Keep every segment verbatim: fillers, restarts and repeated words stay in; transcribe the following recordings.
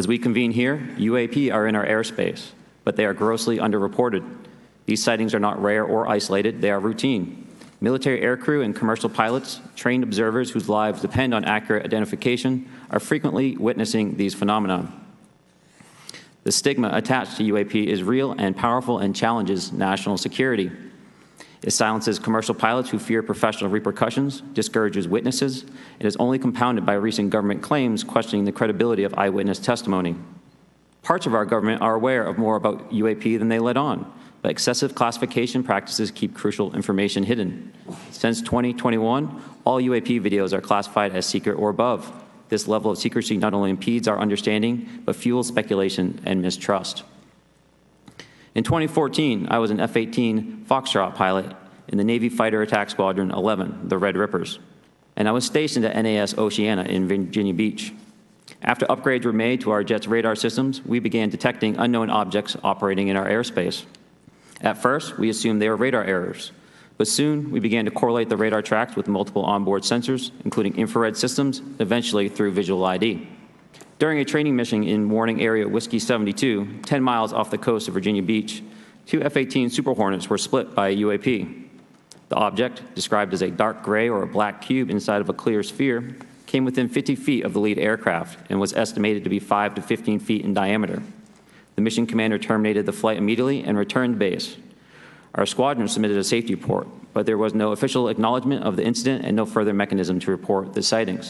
As we convene here, U A P are in our airspace, but they are grossly underreported. These sightings are not rare or isolated, they are routine. Military aircrew and commercial pilots, trained observers whose lives depend on accurate identification, are frequently witnessing these phenomena. The stigma attached to U A P is real and powerful and challenges national security. It silences commercial pilots who fear professional repercussions, discourages witnesses, and is only compounded by recent government claims questioning the credibility of eyewitness testimony. Parts of our government are aware of more about U A P than they let on, but excessive classification practices keep crucial information hidden. Since twenty twenty-one, all U A P videos are classified as secret or above. This level of secrecy not only impedes our understanding, but fuels speculation and mistrust. In twenty fourteen, I was an F eighteen Foxtrot pilot in the Navy Fighter Attack Squadron eleven, the Red Rippers, and I was stationed at N A S Oceana in Virginia Beach. After upgrades were made to our jet's radar systems, we began detecting unknown objects operating in our airspace. At first, we assumed they were radar errors, but soon we began to correlate the radar tracks with multiple onboard sensors, including infrared systems, eventually through visual I D. During a training mission in Warning Area Whiskey seventy-two, ten miles off the coast of Virginia Beach, two F eighteen Super Hornets were split by a U A P. The object, described as a dark gray or a black cube inside of a clear sphere, came within fifty feet of the lead aircraft and was estimated to be five to fifteen feet in diameter. The mission commander terminated the flight immediately and returned to base. Our squadron submitted a safety report, but there was no official acknowledgement of the incident and no further mechanism to report the sightings.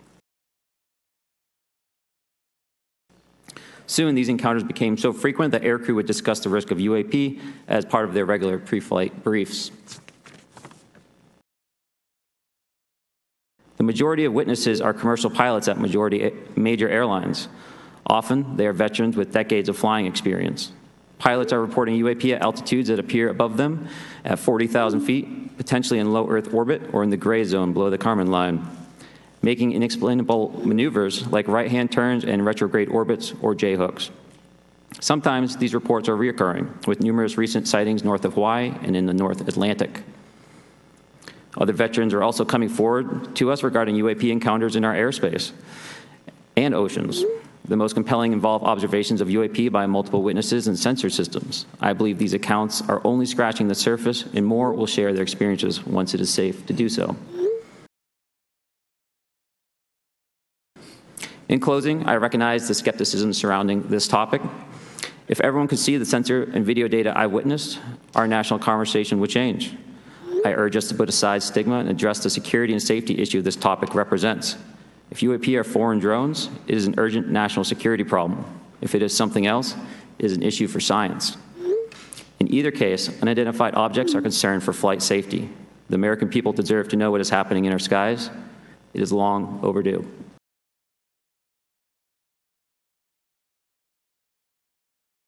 Soon, these encounters became so frequent that aircrew would discuss the risk of U A P as part of their regular pre-flight briefs. The majority of witnesses are commercial pilots at majority major airlines. Often, they are veterans with decades of flying experience. Pilots are reporting U A P at altitudes that appear above them at forty thousand feet, potentially in low Earth orbit or in the gray zone below the Kármán line, making inexplainable maneuvers like right-hand turns and retrograde orbits or J-hooks. Sometimes these reports are reoccurring, with numerous recent sightings north of Hawaii and in the North Atlantic. Other veterans are also coming forward to us regarding U A P encounters in our airspace and oceans. The most compelling involve observations of U A P by multiple witnesses and sensor systems. I believe these accounts are only scratching the surface, and more will share their experiences once it is safe to do so. In closing, I recognize the skepticism surrounding this topic. If everyone could see the sensor and video data I witnessed, our national conversation would change. I urge us to put aside stigma and address the security and safety issue this topic represents. If U A P are foreign drones, it is an urgent national security problem. If it is something else, it is an issue for science. In either case, unidentified objects are concerned for flight safety. The American people deserve to know what is happening in our skies. It is long overdue.